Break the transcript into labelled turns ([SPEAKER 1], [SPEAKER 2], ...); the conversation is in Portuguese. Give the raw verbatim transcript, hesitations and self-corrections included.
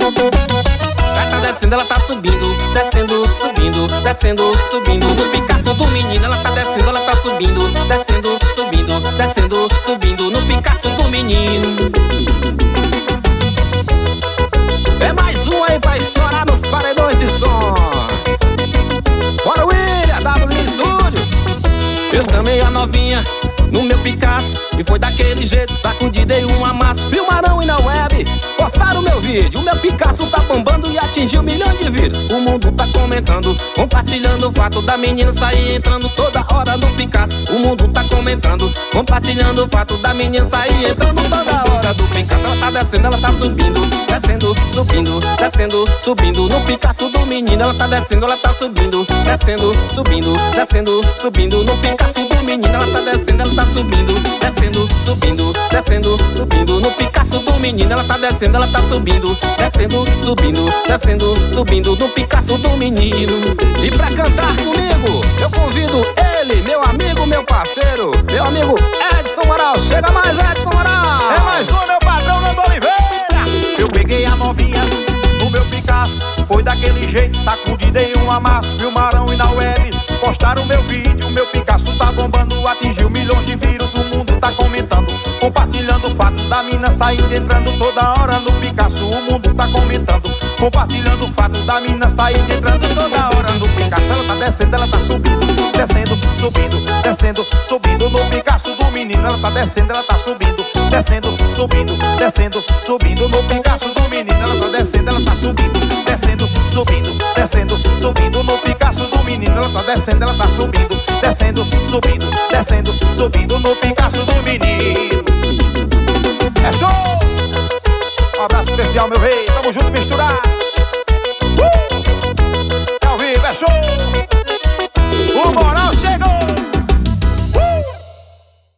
[SPEAKER 1] Ela tá descendo, ela tá subindo, descendo, subindo, descendo, subindo. No Picasso do menino, ela tá descendo, ela tá subindo, descendo, subindo, descendo, subindo. No Picasso do menino. É mais um aí pra estourar nos paredões de som. Bora, William, W Studio. Eu chamei a novinha no meu Picasso e foi daquele jeito, sacudi, dei um amasso. Filmaram e na web postaram meu vídeo. O meu Picasso tá bombando e atingiu milhões de views. O mundo tá comentando, compartilhando o fato da menina sair entrando toda hora no Picasso. O mundo tá comentando, compartilhando o fato da menina sair entrando toda hora do Picasso. Ela tá descendo, ela tá subindo, descendo, subindo, descendo, subindo. No Picasso do menino, ela tá descendo, ela tá subindo, descendo, subindo, descendo, subindo. No Picasso do menino, ela tá descendo, ela tá subindo, descendo, subindo, descendo, subindo. No Picasso do menino, ela tá descendo, ela tá subindo, descendo, subindo, descendo, subindo. No Picasso do menino. E pra cantar comigo, eu convido ele, meu amigo, meu parceiro, meu amigo Edson Moral. Chega mais, Edson Moral.
[SPEAKER 2] É mais um, meu patrão, Nando Oliveira. Eu peguei a novinha no meu Picasso, foi daquele jeito, sacudi, dei um amasso. Filmaram e na web postaram meu vídeo. Meu Picasso tá bombando, atingiu milhões de views. O mundo tá comentando, compartilhando o fato da mina saindo, entrando toda hora no Picasso. O mundo tá comentando, compartilhando o fato da mina saindo, entrando toda hora no Picasso. Ela tá descendo, ela tá subindo, descendo, subindo, descendo, subindo. No Picasso do menino, ela tá descendo, ela tá subindo, descendo, subindo, descendo, subindo. No Picasso do menino, ela tá descendo, ela tá subindo, descendo, subindo, descendo, subindo. No Picasso do menino, ela tá descendo, ela tá subindo, descendo, subindo, descendo, subindo. No Picasso do menino. É show! Um abraço especial, meu rei, tamo junto, misturado. Uh! É ao vivo, é show! O